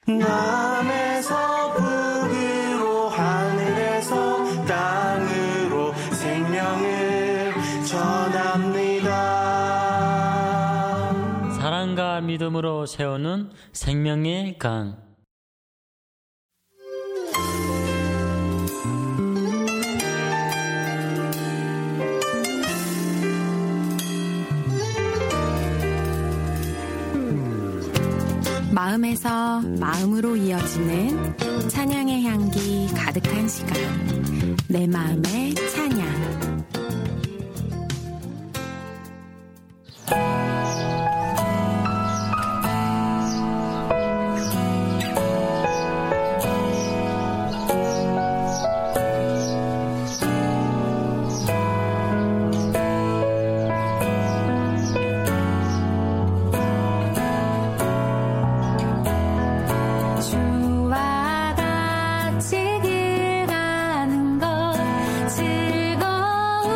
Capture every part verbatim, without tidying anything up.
남에서 북으로 하늘에서 땅으로 생명을 전합니다. 사랑과 믿음으로 세우는 생명의 강. 마음에서 마음으로 이어지는 찬양의 향기 가득한 시간, 내 마음의 찬양. 주와 같이 길 가는 것 즐거운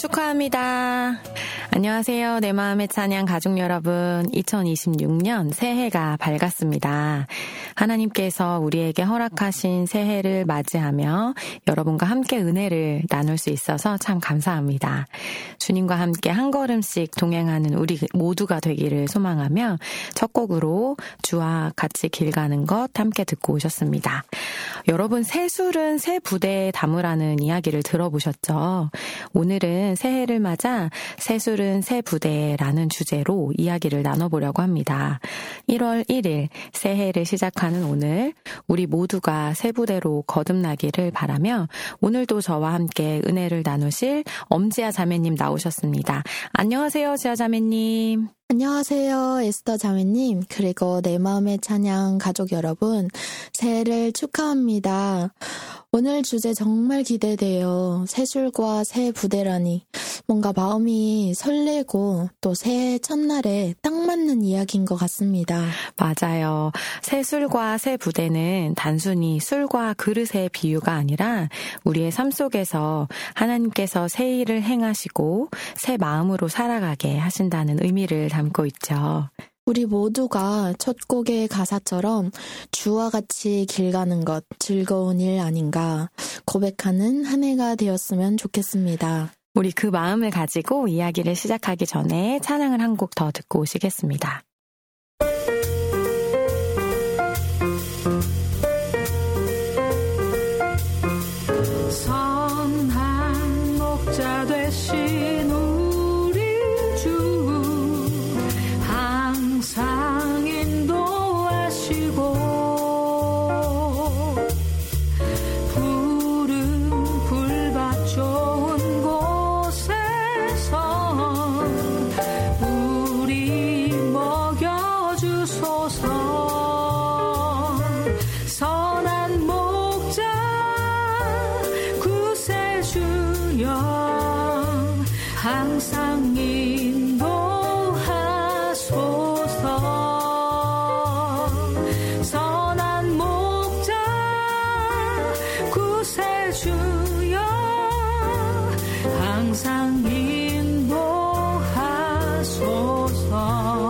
축하합니다. 안녕하세요. 내 마음의 찬양 가족 여러분. 이천이십육 년 새해가 밝았습니다. 하나님께서 우리에게 허락하신 새해를 맞이하며 여러분과 함께 은혜를 나눌 수 있어서 참 감사합니다. 주님과 함께 한 걸음씩 동행하는 우리 모두가 되기를 소망하며 첫 곡으로 주와 같이 길 가는 것 함께 듣고 오셨습니다. 여러분, 새술은 새 부대에 담으라는 이야기를 들어보셨죠? 오늘은 새해를 맞아 새술은 새 부대라는 주제로 이야기를 나눠보려고 합니다. 일월 일일 새해를 시작하는 오늘 우리 모두가 새 부대로 거듭나기를 바라며 오늘도 저와 함께 은혜를 나누실 엄지아 자매님 나오셨습니다. 안녕하세요, 지아 자매님. 안녕하세요, 에스더 자매님. 그리고 내 마음의 찬양 가족 여러분, 새해를 축하합니다. 오늘 주제 정말 기대돼요. 새술과 새 부대라니 뭔가 마음이 설레고 또 새해 첫날에 딱 맞는 이야기인 것 같습니다. 맞아요. 새술과 새 부대는 단순히 술과 그릇의 비유가 아니라 우리의 삶 속에서 하나님께서 새 일을 행하시고 새 마음으로 살아가게 하신다는 의미를 담고 있죠. 우리 모두가 첫 곡의 가사처럼 주와 같이 길 가는 것 즐거운 일 아닌가 고백하는 한 해가 되었으면 좋겠습니다. 우리 그 마음을 가지고 이야기를 시작하기 전에 찬양을 한 곡 더 듣고 오시겠습니다. 선한 목자 되신 우리 주 항상 인도하시고 푸른 풀밭 좋은 곳에서 우리 먹여주소서. 선한 목자 구세주여 항상 인도하소서. 선한 목자 구세주여 항상 인도하소서.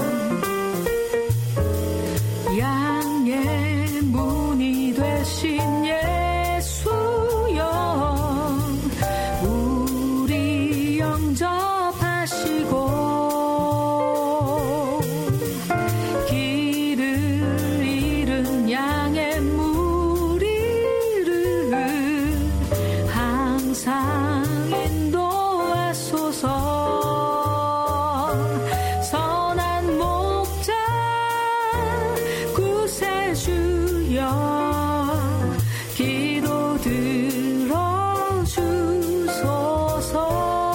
양의 문이 되신 예수여 우리 영접하시고 길을 잃은 양의 무리를 항상 인도하소서. 선한 목자 구세주여 기도 들어주소서.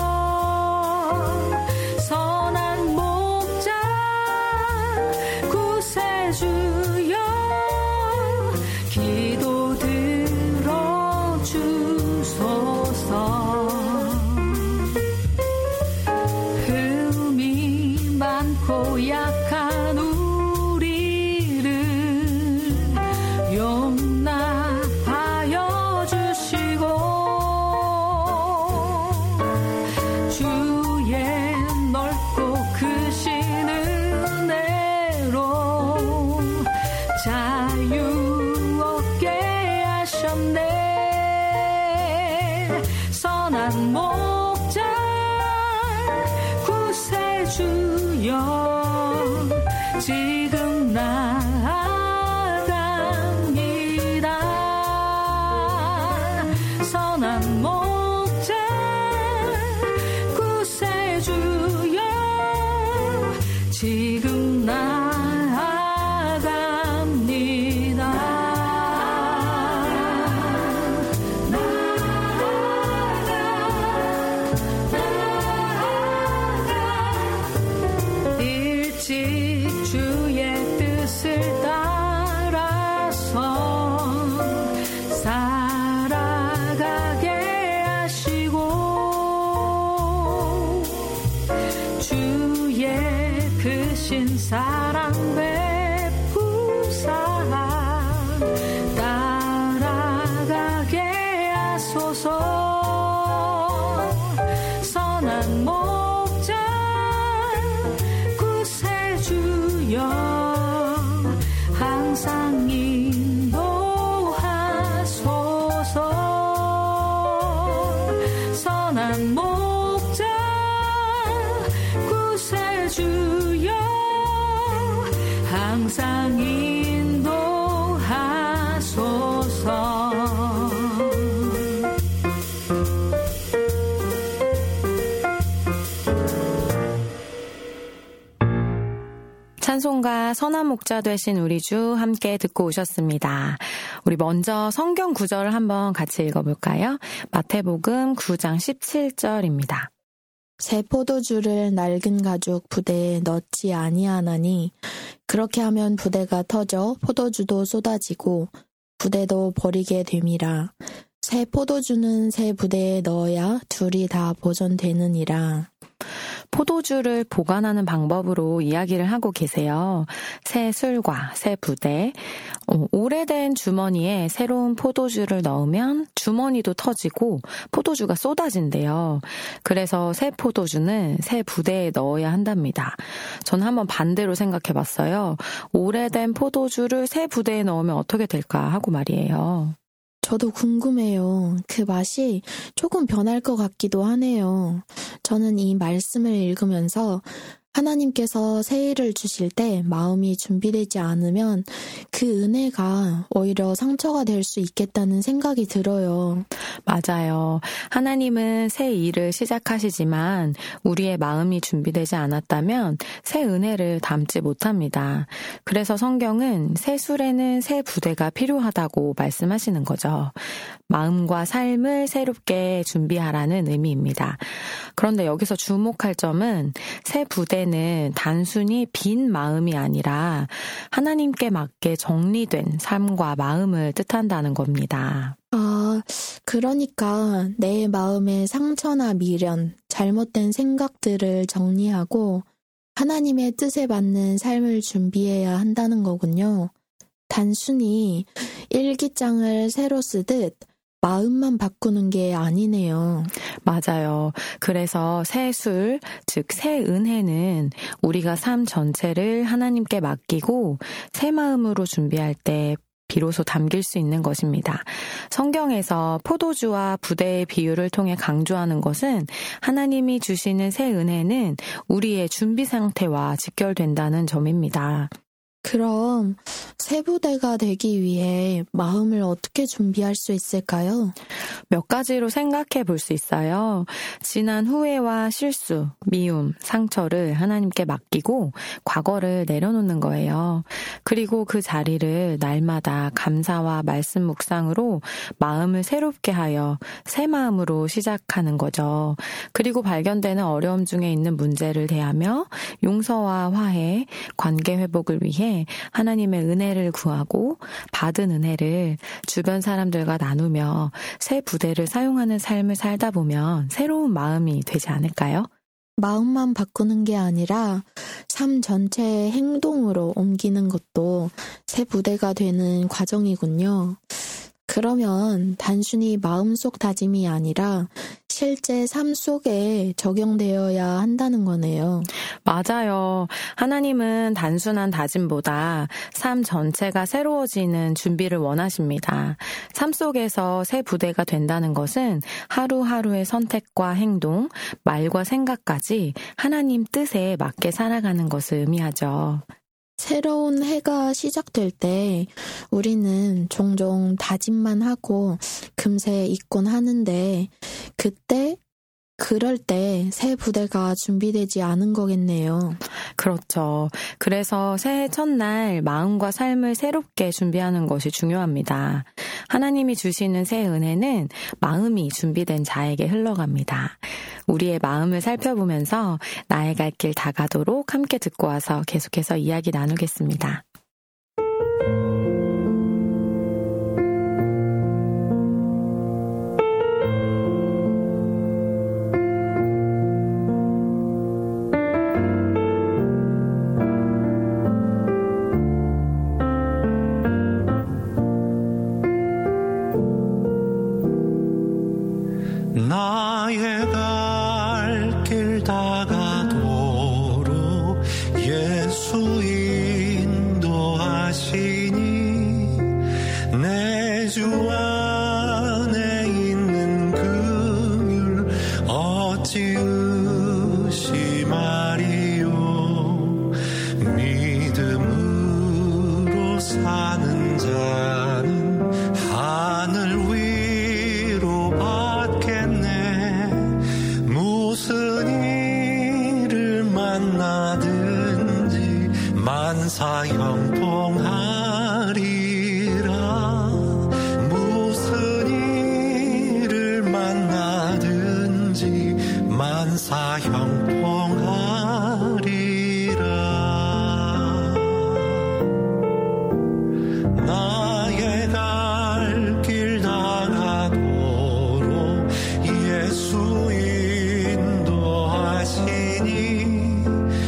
선한 목자 구세주여 기도 들어주소서. 흠이 많고 약한 우리를 용납하여 주시고 주의 넓고 크신 은혜로 자유 얻게 하셨네. 선한 목자 구세주여 지금 나아갑니다. 선한 목자 구세주여 지금 나아갑니다. 나아가 일찍 주의 뜻을 선한 목자 구세주여 항상 인도하소서. 선한 목자 구세주여 항상 인도하소서. 찬송가 선한 목자 되신 우리 주 함께 듣고 오셨습니다. 우리 먼저 성경 구절을 한번 같이 읽어볼까요? 마태복음 구 장 십칠 절입니다. 새 포도주를 낡은 가죽 부대에 넣지 아니하나니 그렇게 하면 부대가 터져 포도주도 쏟아지고 부대도 버리게 됨이라. 새 포도주는 새 부대에 넣어야 둘이 다 보존되느니라. 포도주를 보관하는 방법으로 이야기를 하고 계세요. 새 술과 새 부대, 어, 오래된 주머니에 새로운 포도주를 넣으면 주머니도 터지고 포도주가 쏟아진대요. 그래서 새 포도주는 새 부대에 넣어야 한답니다. 저는 한번 반대로 생각해봤어요. 오래된 포도주를 새 부대에 넣으면 어떻게 될까 하고 말이에요. 저도 궁금해요. 그 맛이 조금 변할 것 같기도 하네요. 저는 이 말씀을 읽으면서 하나님께서 새 일을 주실 때 마음이 준비되지 않으면 그 은혜가 오히려 상처가 될 수 있겠다는 생각이 들어요. 맞아요. 하나님은 새 일을 시작하시지만 우리의 마음이 준비되지 않았다면 새 은혜를 담지 못합니다. 그래서 성경은 새 술에는 새 부대가 필요하다고 말씀하시는 거죠. 마음과 삶을 새롭게 준비하라는 의미입니다. 그런데 여기서 주목할 점은 새 부대는 단순히 빈 마음이 아니라 하나님께 맞게 정리된 삶과 마음을 뜻한다는 겁니다. 아, 그러니까 내 마음의 상처나 미련, 잘못된 생각들을 정리하고 하나님의 뜻에 맞는 삶을 준비해야 한다는 거군요. 단순히 일기장을 새로 쓰듯 마음만 바꾸는 게 아니네요. 맞아요. 그래서 새 술, 즉 새 은혜는 우리가 삶 전체를 하나님께 맡기고 새 마음으로 준비할 때 비로소 담길 수 있는 것입니다. 성경에서 포도주와 부대의 비유를 통해 강조하는 것은 하나님이 주시는 새 은혜는 우리의 준비 상태와 직결된다는 점입니다. 그럼 새 부대가 되기 위해 마음을 어떻게 준비할 수 있을까요? 몇 가지로 생각해 볼 수 있어요. 지난 후회와 실수, 미움, 상처를 하나님께 맡기고 과거를 내려놓는 거예요. 그리고 그 자리를 날마다 감사와 말씀 묵상으로 마음을 새롭게 하여 새 마음으로 시작하는 거죠. 그리고 발견되는 어려움 중에 있는 문제를 대하며 용서와 화해, 관계 회복을 위해 하나님의 은혜를 구하고 받은 은혜를 주변 사람들과 나누며 새 부대를 사용하는 삶을 살다 보면 새로운 마음이 되지 않을까요? 마음만 바꾸는 게 아니라 삶 전체의 행동으로 옮기는 것도 새 부대가 되는 과정이군요. 그러면 단순히 마음속 다짐이 아니라 실제 삶 속에 적용되어야 한다는 거네요. 맞아요. 하나님은 단순한 다짐보다 삶 전체가 새로워지는 준비를 원하십니다. 삶 속에서 새 부대가 된다는 것은 하루하루의 선택과 행동, 말과 생각까지 하나님 뜻에 맞게 살아가는 것을 의미하죠. 새로운 해가 시작될 때 우리는 종종 다짐만 하고 금세 잊곤 하는데 그때 그럴 때 새 부대가 준비되지 않은 거겠네요. 그렇죠. 그래서 새해 첫날 마음과 삶을 새롭게 준비하는 것이 중요합니다. 하나님이 주시는 새 은혜는 마음이 준비된 자에게 흘러갑니다. 우리의 마음을 살펴보면서 나의 갈 길 다가도록 함께 듣고 와서 계속해서 이야기 나누겠습니다. 나의 갈 내 주 안에 있는 긍휼 어찌 의심하리요. 믿음으로 사는 자는 하늘 위로 받겠네. 무슨 일을 만나든지 만사 형통하리라. 무슨 일을 만나든지 만사 형통하리라. 나의 갈 길 다가도록 예수 인도하시니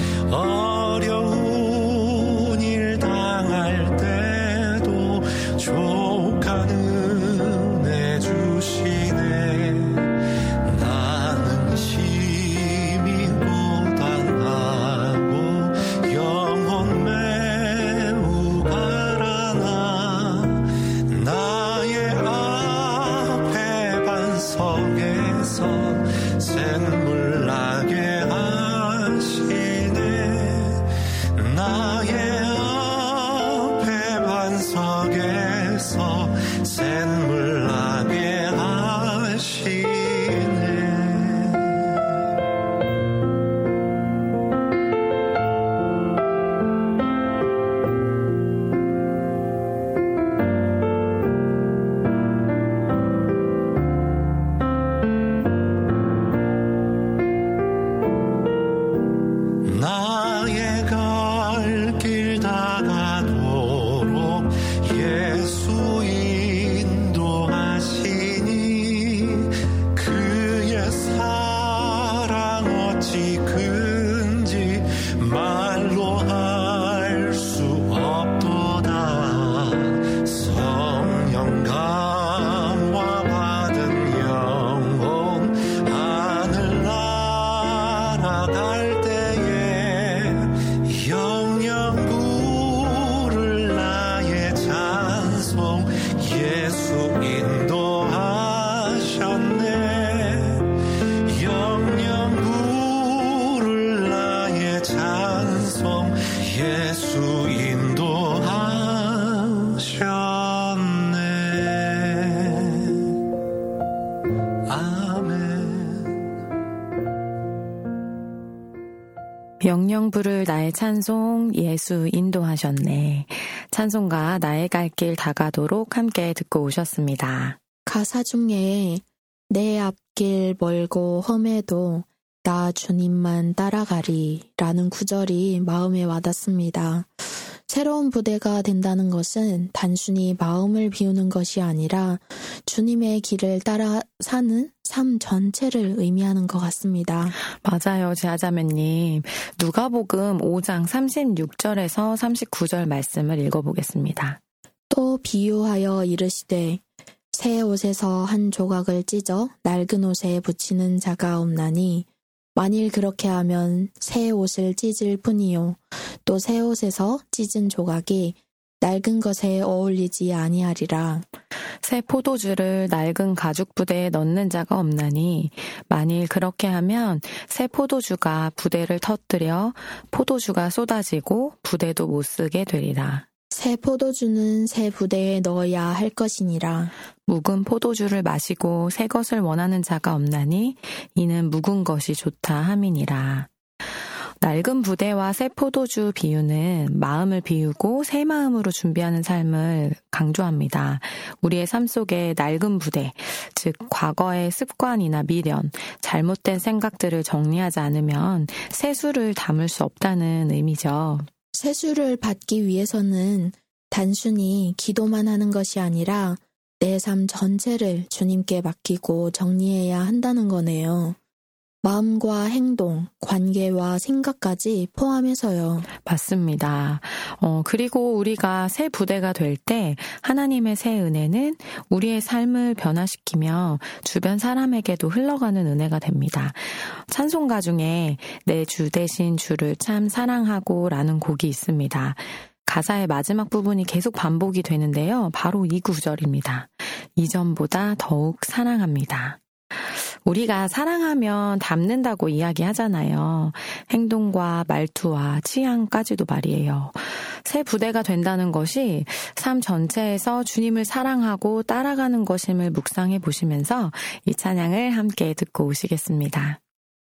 어려운 일 당할 때도 족한 은혜 주시네. 나는 심히 고단하고 영혼 매우 가라나 나의 앞에 반석에서 샘물 나게 하시네. 나의 앞에 반석에서 샘물 나게 하시네. 나의 갈 길 다가도록 예수 인도하시니 그의 사랑 어찌 큰지 말로 할 수 없도다. 성령 감화 받은 영혼 하늘 날아갈 때에 영영 부를 나의 찬송 예수 인도하셨네. 영영 부를 나의 찬송 예수 인도하셨네. 아멘. 영영 부를 나의 찬송 예수 인도하셨네. 찬송가 나의 갈 길 다가도록 함께 듣고 오셨습니다. 가사 중에 내 앞길 멀고 험해도 나 주님만 따라가리 라는 구절이 마음에 와닿습니다. 새로운 부대가 된다는 것은 단순히 마음을 비우는 것이 아니라 주님의 길을 따라 사는 삶 전체를 의미하는 것 같습니다. 맞아요, 제아자매님. 누가복음 오 장 삼십육 절에서 삼십구 절 말씀을 읽어보겠습니다. 또 비유하여 이르시되 새 옷에서 한 조각을 찢어 낡은 옷에 붙이는 자가 없나니 만일 그렇게 하면 새 옷을 찢을 뿐이요 또 새 옷에서 찢은 조각이 낡은 것에 어울리지 아니하리라. 새 포도주를 낡은 가죽 부대에 넣는 자가 없나니 만일 그렇게 하면 새 포도주가 부대를 터뜨려 포도주가 쏟아지고 부대도 못 쓰게 되리라. 새 포도주는 새 부대에 넣어야 할 것이니라. 묵은 포도주를 마시고 새 것을 원하는 자가 없나니 이는 묵은 것이 좋다 함이니라. 낡은 부대와 새 포도주 비유는 마음을 비우고 새 마음으로 준비하는 삶을 강조합니다. 우리의 삶 속에 낡은 부대, 즉 과거의 습관이나 미련, 잘못된 생각들을 정리하지 않으면 새 술을 담을 수 없다는 의미죠. 새 술을 받기 위해서는 단순히 기도만 하는 것이 아니라 내 삶 전체를 주님께 맡기고 정리해야 한다는 거네요. 마음과 행동, 관계와 생각까지 포함해서요. 맞습니다. 어, 그리고 우리가 새 부대가 될 때 하나님의 새 은혜는 우리의 삶을 변화시키며 주변 사람에게도 흘러가는 은혜가 됩니다. 찬송가 중에 내 주 대신 주를 참 사랑하고 라는 곡이 있습니다. 가사의 마지막 부분이 계속 반복이 되는데요. 바로 이 구절입니다. 이전보다 더욱 사랑합니다. 우리가 사랑하면 닮는다고 이야기하잖아요. 행동과 말투와 취향까지도 말이에요. 새 부대가 된다는 것이 삶 전체에서 주님을 사랑하고 따라가는 것임을 묵상해 보시면서 이 찬양을 함께 듣고 오시겠습니다.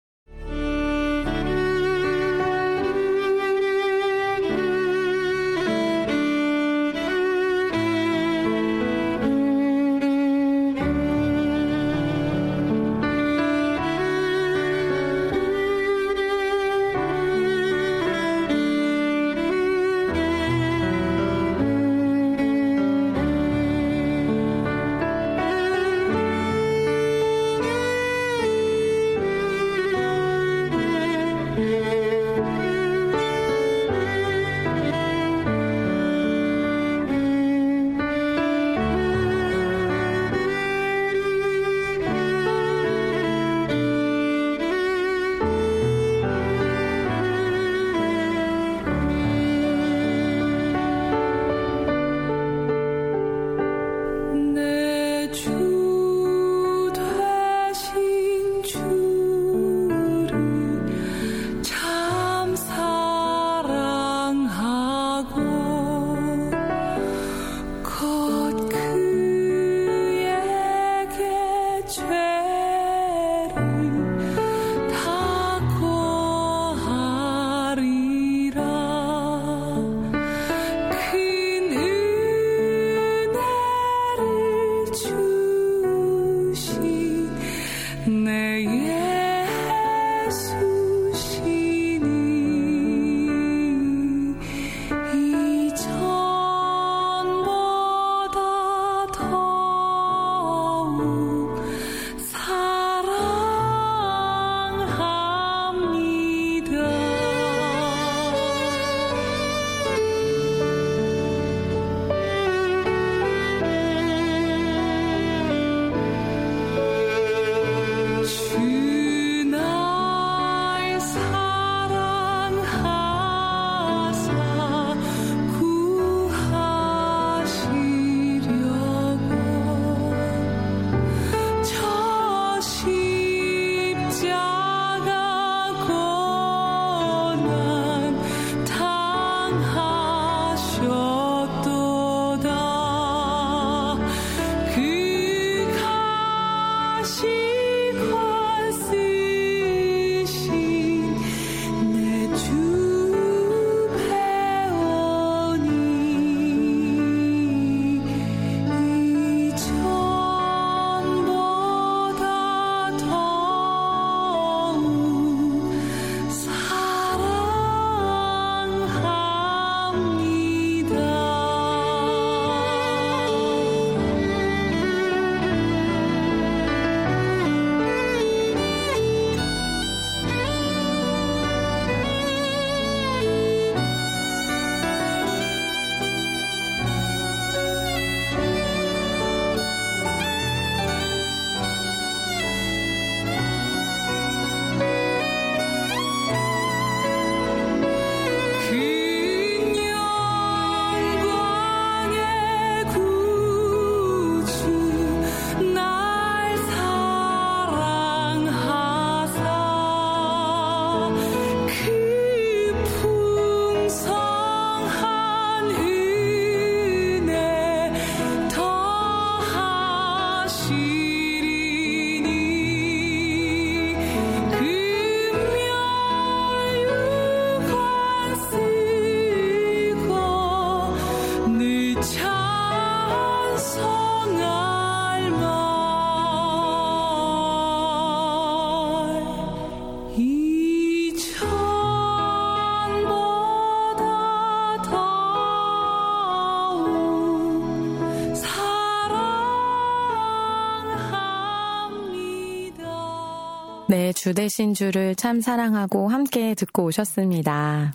네, 주 되신 주를 참 사랑하고 함께 듣고 오셨습니다.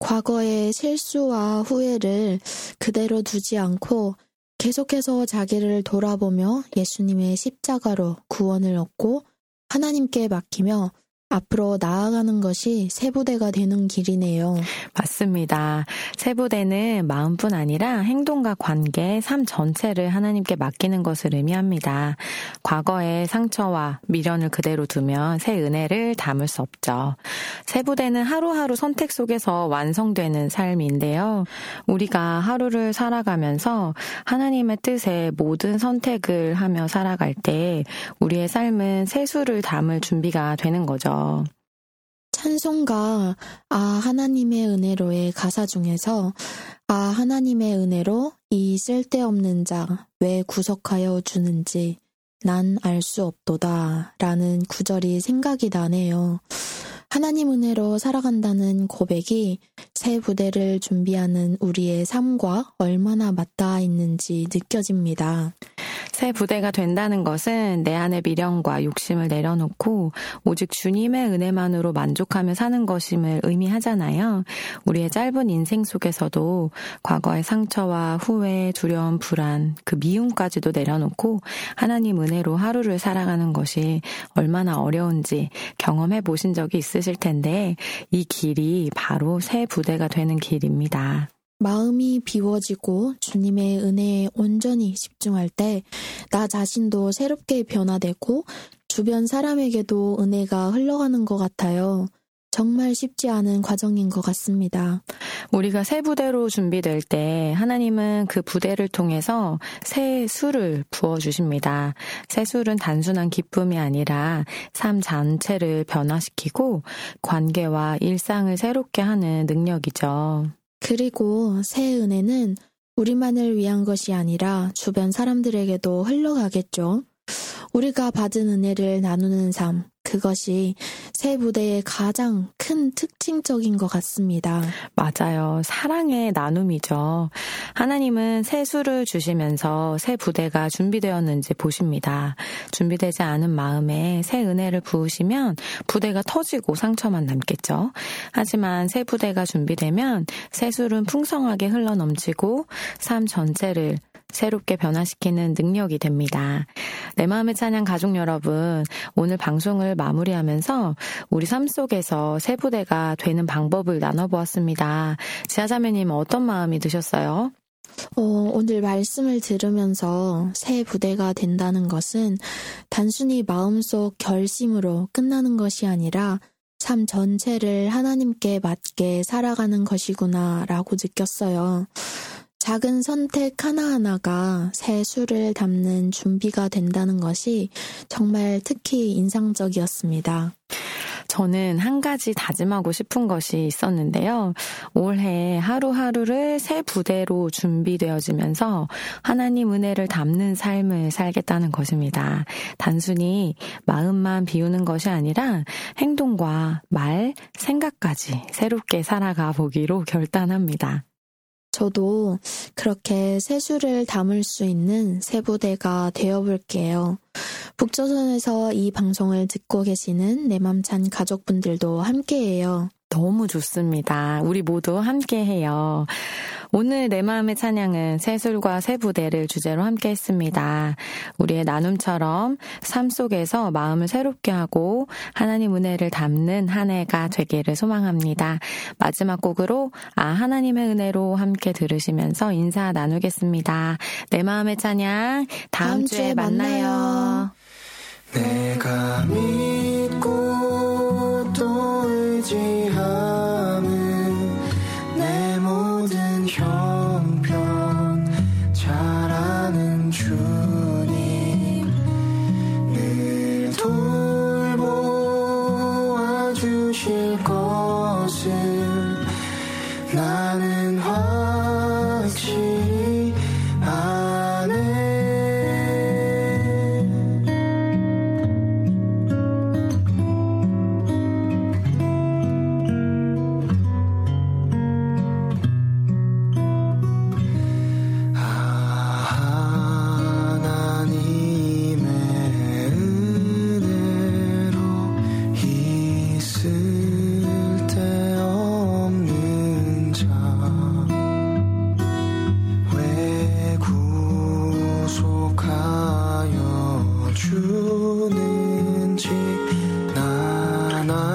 과거의 실수와 후회를 그대로 두지 않고 계속해서 자기를 돌아보며 예수님의 십자가로 구원을 얻고 하나님께 맡기며 앞으로 나아가는 것이 새 부대가 되는 길이네요. 맞습니다. 새 부대는 마음뿐 아니라 행동과 관계, 삶 전체를 하나님께 맡기는 것을 의미합니다. 과거의 상처와 미련을 그대로 두면 새 은혜를 담을 수 없죠. 새 부대는 하루하루 선택 속에서 완성되는 삶인데요. 우리가 하루를 살아가면서 하나님의 뜻에 모든 선택을 하며 살아갈 때 우리의 삶은 새 수를 담을 준비가 되는 거죠. 찬송가 아 하나님의 은혜로의 가사 중에서 아 하나님의 은혜로 이 쓸데없는 자 왜 구속하여 주는지 난 알 수 없도다 라는 구절이 생각이 나네요. 하나님 은혜로 살아간다는 고백이 새 부대를 준비하는 우리의 삶과 얼마나 맞닿아 있는지 느껴집니다. 새 부대가 된다는 것은 내 안의 미련과 욕심을 내려놓고 오직 주님의 은혜만으로 만족하며 사는 것임을 의미하잖아요. 우리의 짧은 인생 속에서도 과거의 상처와 후회, 두려움, 불안, 그 미움까지도 내려놓고 하나님 은혜로 하루를 살아가는 것이 얼마나 어려운지 경험해 보신 적이 있으실 텐데 이 길이 바로 새 부대가 되는 길입니다. 마음이 비워지고 주님의 은혜에 온전히 집중할 때 나 자신도 새롭게 변화되고 주변 사람에게도 은혜가 흘러가는 것 같아요. 정말 쉽지 않은 과정인 것 같습니다. 우리가 새 부대로 준비될 때 하나님은 그 부대를 통해서 새 술을 부어주십니다. 새 술은 단순한 기쁨이 아니라 삶 전체를 변화시키고 관계와 일상을 새롭게 하는 능력이죠. 그리고 새 은혜는 우리만을 위한 것이 아니라 주변 사람들에게도 흘러가겠죠. 우리가 받은 은혜를 나누는 삶, 그것이 새 부대의 가장 큰 특징적인 것 같습니다. 맞아요. 사랑의 나눔이죠. 하나님은 새 수를 주시면서 새 부대가 준비되었는지 보십니다. 준비되지 않은 마음에 새 은혜를 부으시면 부대가 터지고 상처만 남겠죠. 하지만 새 부대가 준비되면 새 술은 풍성하게 흘러넘치고 삶 전체를 새롭게 변화시키는 능력이 됩니다. 내 마음의 찬양 가족 여러분, 오늘 방송을 마무리하면서 우리 삶 속에서 새 부대가 되는 방법을 나눠보았습니다. 지하자매님 어떤 마음이 드셨어요? 어, 오늘 말씀을 들으면서 새 부대가 된다는 것은 단순히 마음속 결심으로 끝나는 것이 아니라 삶 전체를 하나님께 맞게 살아가는 것이구나 라고 느꼈어요. 작은 선택 하나하나가 새 수를 담는 준비가 된다는 것이 정말 특히 인상적이었습니다. 저는 한 가지 다짐하고 싶은 것이 있었는데요. 올해 하루하루를 새 부대로 준비되어지면서 하나님 은혜를 담는 삶을 살겠다는 것입니다. 단순히 마음만 비우는 것이 아니라 행동과 말, 생각까지 새롭게 살아가 보기로 결단합니다. 저도 그렇게 새 수를 담을 수 있는 새 부대가 되어볼게요. 북조선에서 이 방송을 듣고 계시는 내 맘찬 가족분들도 함께해요. 너무 좋습니다. 우리 모두 함께해요. 오늘 내 마음의 찬양은 새술과 새 부대를 주제로 함께 했습니다. 우리의 나눔처럼 삶 속에서 마음을 새롭게 하고 하나님 은혜를 담는 한 해가 되기를 소망합니다. 마지막 곡으로 아 하나님의 은혜로 함께 들으시면서 인사 나누겠습니다. 내 마음의 찬양 다음, 다음 주에, 주에 만나요. 만나요. 내가 믿고 또 의지함은 내 모든 형편 잘 아는 주님 늘 돌보아 주실 것을 나는 확실히 아네. 주는지 난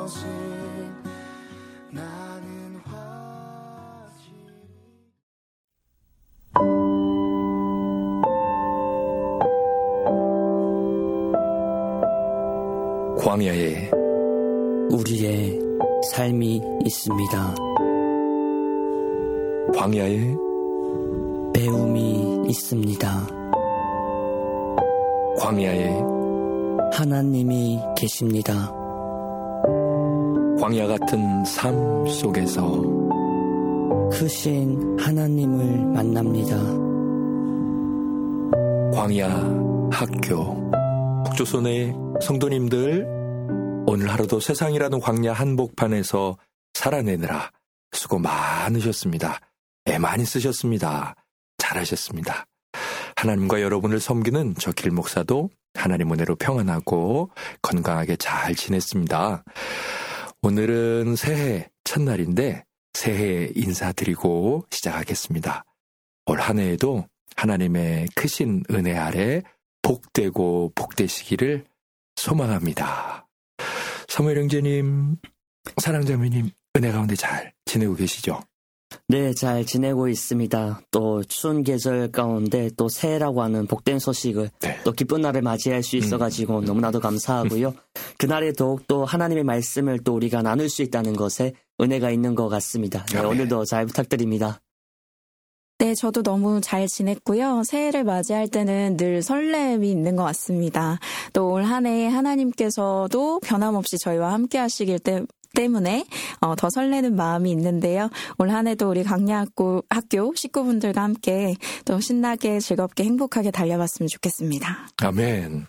것을 나는 확실히 광야에 우리의 삶이 있습니다. 광야에 배움이 있습니다. 광야에 하나님이 계십니다. 광야 같은 삶 속에서 크신 하나님을 만납니다. 광야 학교 북조선의 성도님들, 오늘 하루도 세상이라는 광야 한복판에서 살아내느라 수고 많으셨습니다. 애 많이 쓰셨습니다. 잘하셨습니다. 하나님과 여러분을 섬기는 저 길목사도 하나님 은혜로 평안하고 건강하게 잘 지냈습니다. 오늘은 새해 첫날인데 새해 인사드리고 시작하겠습니다. 올 한 해에도 하나님의 크신 은혜 아래 복되고 복되시기를 소망합니다. 사무엘 형제님, 사랑자매님, 은혜 가운데 잘 지내고 계시죠? 네, 잘 지내고 있습니다. 또 추운 계절 가운데 또 새해라고 하는 복된 소식을 네. 또 기쁜 날을 맞이할 수 있어가지고 음. 너무나도 감사하고요. 그날에 더욱 또 하나님의 말씀을 또 우리가 나눌 수 있다는 것에 은혜가 있는 것 같습니다. 네, 오늘도 잘 부탁드립니다. 네, 저도 너무 잘 지냈고요. 새해를 맞이할 때는 늘 설렘이 있는 것 같습니다. 또 올 한 해 하나님께서도 변함없이 저희와 함께 하시길 때 때문에 어, 더 설레는 마음이 있는데요. 올 한 해도 우리 강야학교 학교 식구분들과 함께 또 신나게 즐겁게 행복하게 달려봤으면 좋겠습니다. 아멘.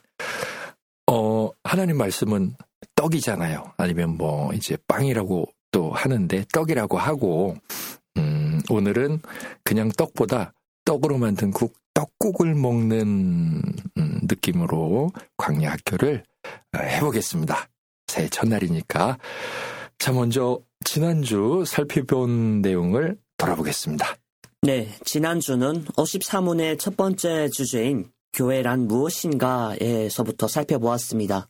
어, 하나님 말씀은 떡이잖아요. 아니면 뭐 이제 빵이라고 또 하는데 떡이라고 하고 음, 오늘은 그냥 떡보다 떡으로 만든 국, 떡국을 먹는 음, 느낌으로 광야 학교를 해보겠습니다. 새해 첫날이니까. 자, 먼저 지난주 살펴본 내용을 돌아보겠습니다. 네, 지난주는 오십삼 훈의 첫 번째 주제인 교회란 무엇인가에서부터 살펴보았습니다.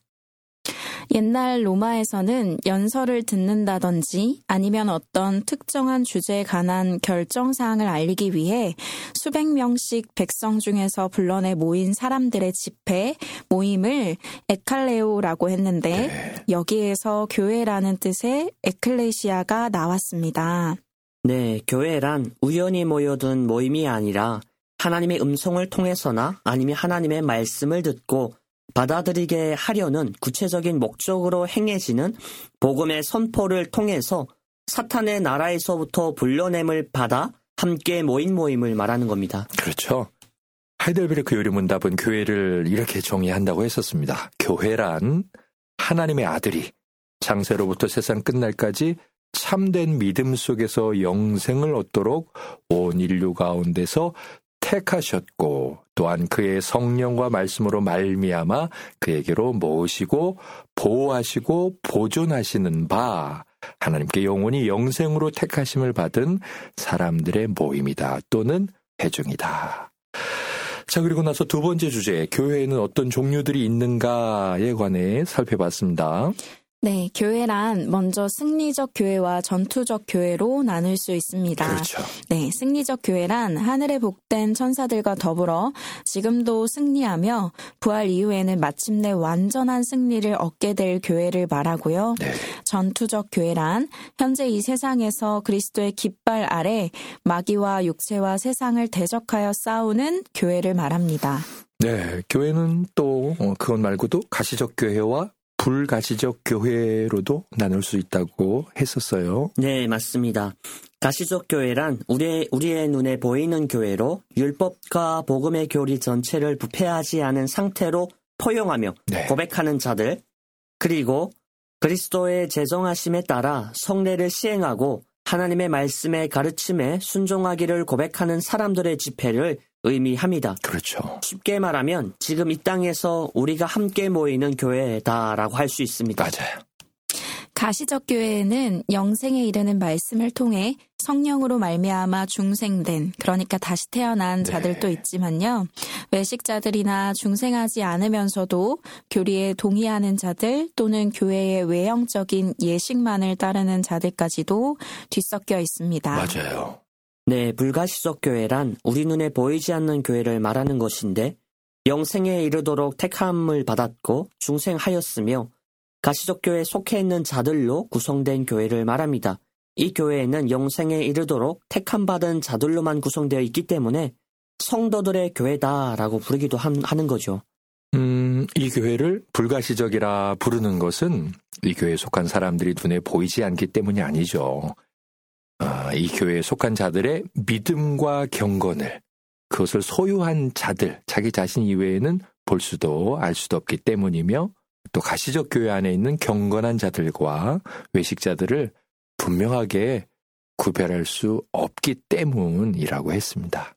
옛날 로마에서는 연설을 듣는다든지 아니면 어떤 특정한 주제에 관한 결정사항을 알리기 위해 수백 명씩 백성 중에서 불러내 모인 사람들의 집회, 모임을 에칼레오라고 했는데 네. 여기에서 교회라는 뜻의 에클레시아가 나왔습니다. 네, 교회란 우연히 모여든 모임이 아니라 하나님의 음성을 통해서나 아니면 하나님의 말씀을 듣고 받아들이게 하려는 구체적인 목적으로 행해지는 복음의 선포를 통해서 사탄의 나라에서부터 불러냄을 받아 함께 모인 모임을 말하는 겁니다. 그렇죠. 하이델베르크 요리문답은 교회를 이렇게 정의한다고 했었습니다. 교회란 하나님의 아들이 장세로부터 세상 끝날까지 참된 믿음 속에서 영생을 얻도록 온 인류 가운데서 택하셨고 또한 그의 성령과 말씀으로 말미암아 그에게로 모시고 보호하시고 보존하시는 바 하나님께 영원히 영생으로 택하심을 받은 사람들의 모임이다 또는 회중이다. 자, 그리고 나서 두 번째 주제, 교회에는 어떤 종류들이 있는가에 관해 살펴봤습니다. 네, 교회란 먼저 승리적 교회와 전투적 교회로 나눌 수 있습니다. 그렇죠. 네, 승리적 교회란 하늘의 복된 천사들과 더불어 지금도 승리하며 부활 이후에는 마침내 완전한 승리를 얻게 될 교회를 말하고요. 네. 전투적 교회란 현재 이 세상에서 그리스도의 깃발 아래 마귀와 육체와 세상을 대적하여 싸우는 교회를 말합니다. 네, 교회는 또 그것 말고도 가시적 교회와 불가시적 교회로도 나눌 수 있다고 했었어요. 네, 맞습니다. 가시적 교회란 우리의, 우리의 눈에 보이는 교회로 율법과 복음의 교리 전체를 부패하지 않은 상태로 포용하며 네. 고백하는 자들, 그리고 그리스도의 제정하심에 따라 성례를 시행하고 하나님의 말씀의 가르침에 순종하기를 고백하는 사람들의 집회를 의미합니다. 그렇죠. 쉽게 말하면 지금 이 땅에서 우리가 함께 모이는 교회다라고 할 수 있습니다. 맞아요. 가시적 교회에는 영생에 이르는 말씀을 통해 성령으로 말미암아 중생된, 그러니까 다시 태어난 네. 자들도 있지만요. 외식자들이나 중생하지 않으면서도 교리에 동의하는 자들 또는 교회의 외형적인 예식만을 따르는 자들까지도 뒤섞여 있습니다. 맞아요. 네, 불가시적 교회란 우리 눈에 보이지 않는 교회를 말하는 것인데 영생에 이르도록 택함을 받았고 중생하였으며 가시적 교회에 속해 있는 자들로 구성된 교회를 말합니다. 이 교회에는 영생에 이르도록 택함받은 자들로만 구성되어 있기 때문에 성도들의 교회다라고 부르기도 하는 거죠. 음, 이 교회를 불가시적이라 부르는 것은 이 교회에 속한 사람들이 눈에 보이지 않기 때문이 아니죠. 아, 이 교회에 속한 자들의 믿음과 경건을, 그것을 소유한 자들, 자기 자신 이외에는 볼 수도 알 수도 없기 때문이며, 또 가시적 교회 안에 있는 경건한 자들과 외식자들을 분명하게 구별할 수 없기 때문이라고 했습니다.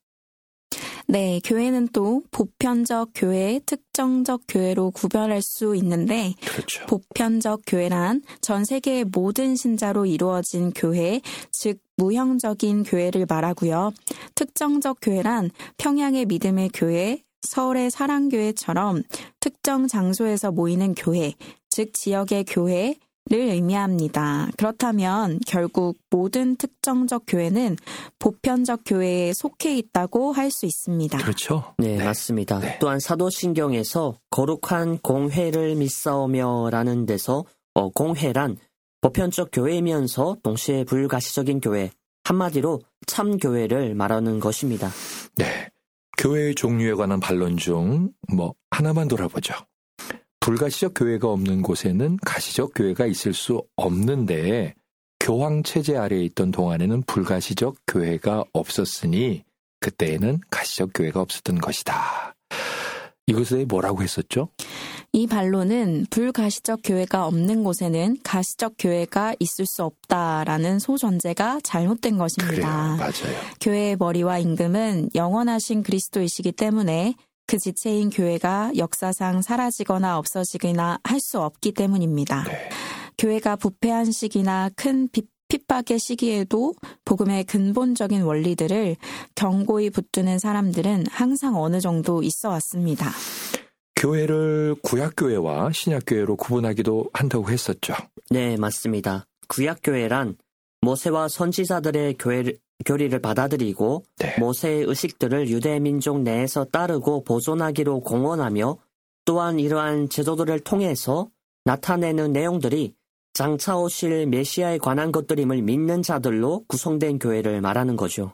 네, 교회는 또 보편적 교회, 특정적 교회로 구별할 수 있는데 그렇죠. 보편적 교회란 전 세계의 모든 신자로 이루어진 교회, 즉 무형적인 교회를 말하고요. 특정적 교회란 평양의 믿음의 교회, 서울의 사랑교회처럼 특정 장소에서 모이는 교회, 즉 지역의 교회, 를 의미합니다. 그렇다면 결국 모든 특정적 교회는 보편적 교회에 속해 있다고 할 수 있습니다. 그렇죠. 네, 네. 맞습니다. 네. 또한 사도신경에서 거룩한 공회를 믿사오며라는 데서 어, 공회란 보편적 교회이면서 동시에 불가시적인 교회, 한마디로 참교회를 말하는 것입니다. 네. 교회의 종류에 관한 반론 중 뭐 하나만 돌아보죠. 불가시적 교회가 없는 곳에는 가시적 교회가 있을 수 없는데 교황 체제 아래에 있던 동안에는 불가시적 교회가 없었으니 그때에는 가시적 교회가 없었던 것이다. 이것에 뭐라고 했었죠? 이 반론은 불가시적 교회가 없는 곳에는 가시적 교회가 있을 수 없다라는 소전제가 잘못된 것입니다. 그래요. 맞아요. 교회의 머리와 임금은 영원하신 그리스도이시기 때문에 그 지체인 교회가 역사상 사라지거나 없어지거나 할 수 없기 때문입니다. 네. 교회가 부패한 시기나 큰 핍박의 시기에도 복음의 근본적인 원리들을 견고히 붙드는 사람들은 항상 어느 정도 있어 왔습니다. 교회를 구약교회와 신약교회로 구분하기도 한다고 했었죠. 네, 맞습니다. 구약교회란 모세와 선지자들의 교회를, 교리를 받아들이고 네. 모세의 의식들을 유대 민족 내에서 따르고 보존하기로 공언하며 또한 이러한 제도들을 통해서 나타내는 내용들이 장차 오실 메시아에 관한 것들임을 믿는 자들로 구성된 교회를 말하는 거죠.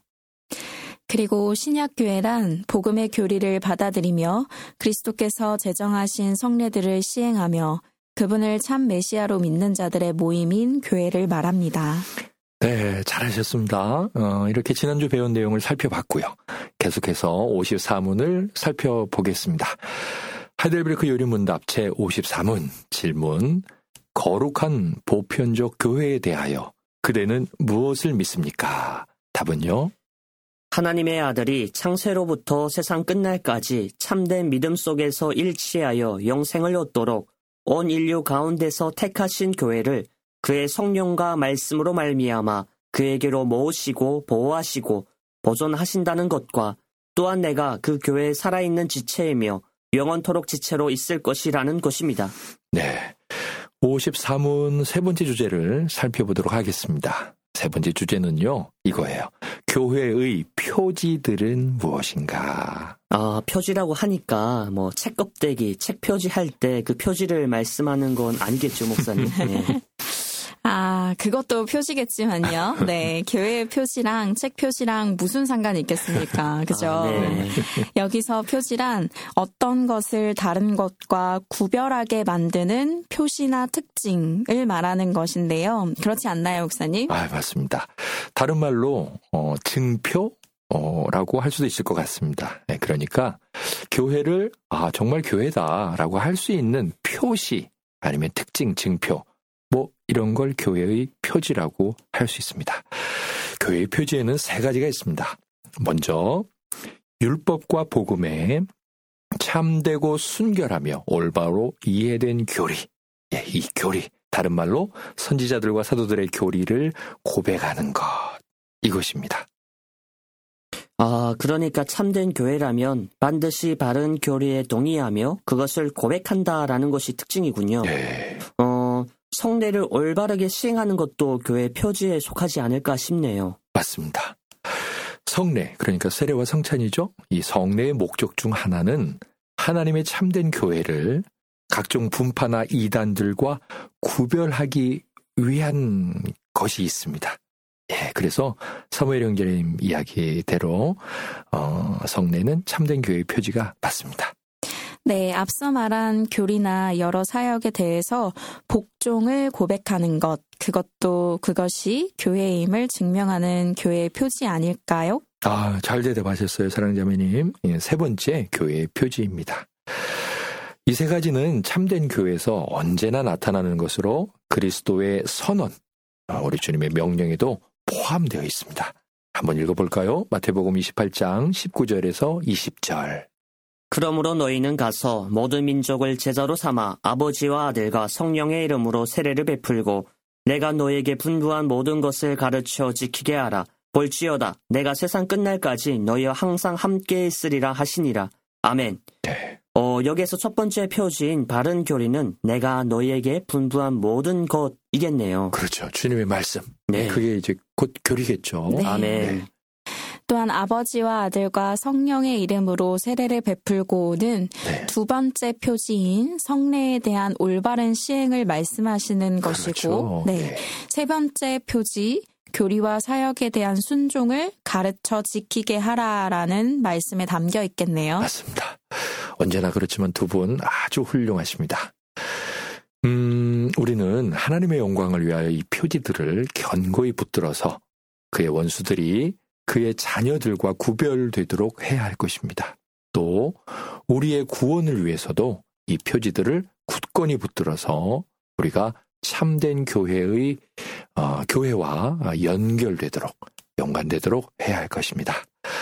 그리고 신약교회란 복음의 교리를 받아들이며 그리스도께서 제정하신 성례들을 시행하며 그분을 참 메시아로 믿는 자들의 모임인 교회를 말합니다. 네, 잘하셨습니다. 어, 이렇게 지난주 배운 내용을 살펴봤고요. 계속해서 오십사 문을 살펴보겠습니다. 하이델베르크 요리문답 제오십사 문 질문. 거룩한 보편적 교회에 대하여 그대는 무엇을 믿습니까? 답은요? 하나님의 아들이 창세로부터 세상 끝날까지 참된 믿음 속에서 일치하여 영생을 얻도록 온 인류 가운데서 택하신 교회를 그의 성령과 말씀으로 말미암아 그에게로 모으시고 보호하시고 보존하신다는 것과 또한 내가 그 교회에 살아있는 지체이며 영원토록 지체로 있을 것이라는 것입니다. 네, 오십사 문 세 번째 주제를 살펴보도록 하겠습니다. 세 번째 주제는요, 이거예요. 교회의 표지들은 무엇인가? 아, 표지라고 하니까 뭐 책 껍데기, 책 표지할 때 그 표지를 말씀하는 건 아니겠죠, 목사님? 네. 아, 그것도 표지겠지만요. 네, 교회의 표지랑 책 표지랑 무슨 상관이 있겠습니까? 그죠? 아, 네. 여기서 표지란 어떤 것을 다른 것과 구별하게 만드는 표시나 특징을 말하는 것인데요. 그렇지 않나요, 목사님? 아, 맞습니다. 다른 말로 어, 증표? 어, 라고 할 수도 있을 것 같습니다. 네, 그러니까 교회를 아, 정말 교회다라고 할 수 있는 표시 아니면 특징, 증표 뭐 이런 걸 교회의 표지라고 할 수 있습니다. 교회의 표지에는 세 가지가 있습니다. 먼저 율법과 복음에 참되고 순결하며 올바로 이해된 교리. 예, 이 교리. 다른 말로 선지자들과 사도들의 교리를 고백하는 것. 이것입니다. 아, 그러니까 참된 교회라면 반드시 바른 교리에 동의하며 그것을 고백한다라는 것이 특징이군요. 네. 어, 성례를 올바르게 시행하는 것도 교회 표지에 속하지 않을까 싶네요. 맞습니다. 성례, 그러니까 세례와 성찬이죠. 이 성례의 목적 중 하나는 하나님의 참된 교회를 각종 분파나 이단들과 구별하기 위한 것이 있습니다. 예, 그래서 사무엘 형제님 이야기대로 어, 성례는 참된 교회의 표지가 맞습니다. 네, 앞서 말한 교리나 여러 사역에 대해서 복종을 고백하는 것, 그것도 그것이 교회임을 증명하는 교회의 표지 아닐까요? 아, 잘 대답하셨어요, 사랑자매님. 예, 세 번째 교회의 표지입니다. 이 세 가지는 참된 교회에서 언제나 나타나는 것으로 그리스도의 선언, 우리 주님의 명령에도 포함되어 있습니다. 한번 읽어볼까요? 마태복음 이십팔 장 십구 절에서 이십 절. 그러므로 너희는 가서 모든 민족을 제자로 삼아 아버지와 아들과 성령의 이름으로 세례를 베풀고 내가 너에게 분부한 모든 것을 가르쳐 지키게 하라. 볼지어다 내가 세상 끝날까지 너희와 항상 함께 있으리라 하시니라. 아멘. 네. 어, 여기에서 첫 번째 표지인 바른 교리는 내가 너희에게 분부한 모든 것이겠네요. 그렇죠. 주님의 말씀. 네. 그게 이제 곧 교리겠죠. 네. 아멘. 네. 또한 아버지와 아들과 성령의 이름으로 세례를 베풀고는 네. 두 번째 표지인 성례에 대한 올바른 시행을 말씀하시는 그렇죠. 것이고, 네. 네. 세 번째 표지 교리와 사역에 대한 순종을 가르쳐 지키게 하라라는 말씀에 담겨 있겠네요. 맞습니다. 언제나 그렇지만 두 분 아주 훌륭하십니다. 음, 우리는 하나님의 영광을 위하여 이 표지들을 견고히 붙들어서 그의 원수들이 그의 자녀들과 구별되도록 해야 할 것입니다. 또 우리의 구원을 위해서도 이 표지들을 굳건히 붙들어서 우리가 참된 교회의 어, 교회와 연결되도록 연관되도록 해야 할 것입니다.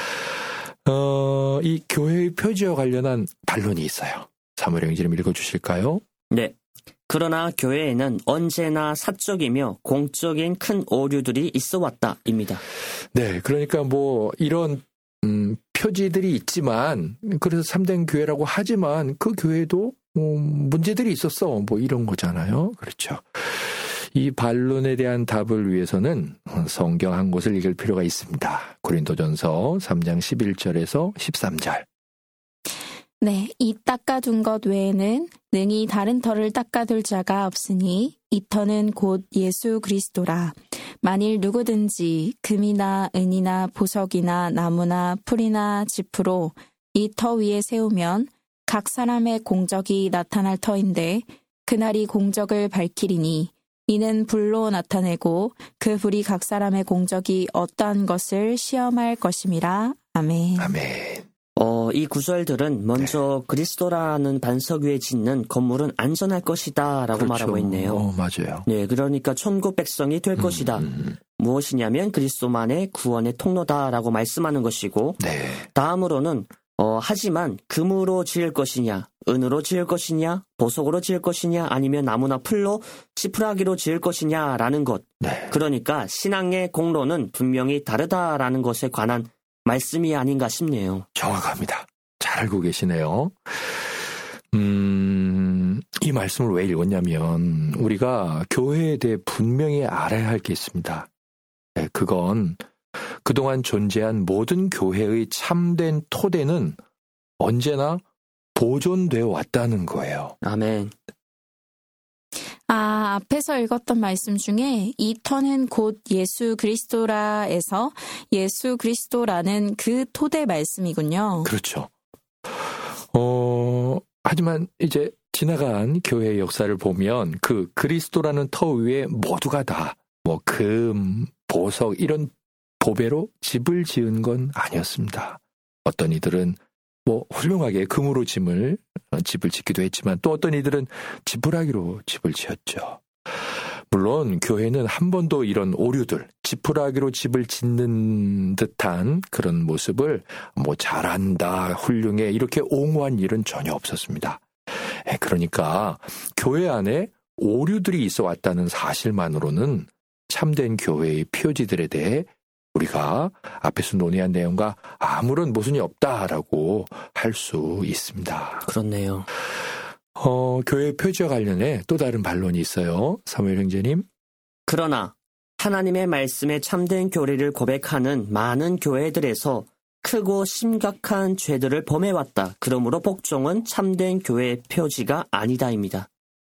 어, 이 교회의 표지와 관련한 반론이 있어요. 사무엘 형제님 읽어주실까요? 네. 그러나 교회에는 언제나 사적이며 공적인 큰 오류들이 있어 왔다입니다. 네, 그러니까 뭐 이런 음, 표지들이 있지만 그래서 참된 교회라고 하지만 그 교회도 음, 문제들이 있었어. 뭐 이런 거잖아요. 그렇죠. 이 반론에 대한 답을 위해서는 성경 한 곳을 읽을 필요가 있습니다. 고린도전서 삼 장 십일 절에서 십삼 절. 네, 이 닦아둔 것 외에는 능히 다른 터를 닦아둘 자가 없으니 이 터는 곧 예수 그리스도라. 만일 누구든지 금이나 은이나 보석이나 나무나 풀이나 짚으로 이 터 위에 세우면 각 사람의 공적이 나타날 터인데 그날이 공적을 밝히리니 이는 불로 나타내고 그 불이 각 사람의 공적이 어떠한 것을 시험할 것임이라. 아멘. 아멘. 어, 이 구절들은 먼저 네. 그리스도라는 반석 위에 짓는 건물은 안전할 것이다 라고 그렇죠. 말하고 있네요. 어, 맞아요. 네, 그러니까 천국 백성이 될 음, 것이다. 음. 무엇이냐면 그리스도만의 구원의 통로다라고 말씀하는 것이고 네. 다음으로는 어, 하지만 금으로 지을 것이냐, 은으로 지을 것이냐, 보석으로 지을 것이냐, 아니면 나무나 풀로 지푸라기로 지을 것이냐라는 것. 네. 그러니까 신앙의 공로는 분명히 다르다라는 것에 관한 말씀이 아닌가 싶네요. 정확합니다. 잘 알고 계시네요. 음, 이 말씀을 왜 읽었냐면 우리가 교회에 대해 분명히 알아야 할 게 있습니다. 네, 그건 그동안 존재한 모든 교회의 참된 토대는 언제나 보존되어 왔다는 거예요. 아멘. 아, 앞에서 읽었던 말씀 중에 이 터는 곧 예수 그리스도라에서 예수 그리스도라는 그 토대 말씀이군요. 그렇죠. 어, 하지만 이제 지나간 교회의 역사를 보면 그 그리스도라는 터 위에 모두가 다 뭐 금, 보석 이런 보배로 집을 지은 건 아니었습니다. 어떤 이들은 뭐 훌륭하게 금으로 짐을 집을 짓기도 했지만 또 어떤 이들은 지푸라기로 집을 지었죠. 물론 교회는 한 번도 이런 오류들, 지푸라기로 집을 짓는 듯한 그런 모습을 뭐 잘한다, 훌륭해 이렇게 옹호한 일은 전혀 없었습니다. 그러니까 교회 안에 오류들이 있어 왔다는 사실만으로는 참된 교회의 표지들에 대해 우리가 앞에서 논의한 내용과 아무런 모순이 없다라고 할 수 있습니다. 그렇네요. 어, 교회 표지와 관련해 또 다른 반론이 있어요. 사무엘 형제님. 그러나 하나님의 말씀에 참된 교리를 고백하는 많은 교회들에서 크고 심각한 죄들을 범해왔다. 그러므로 복종은 참된 교회의 표지가 아니다입니다.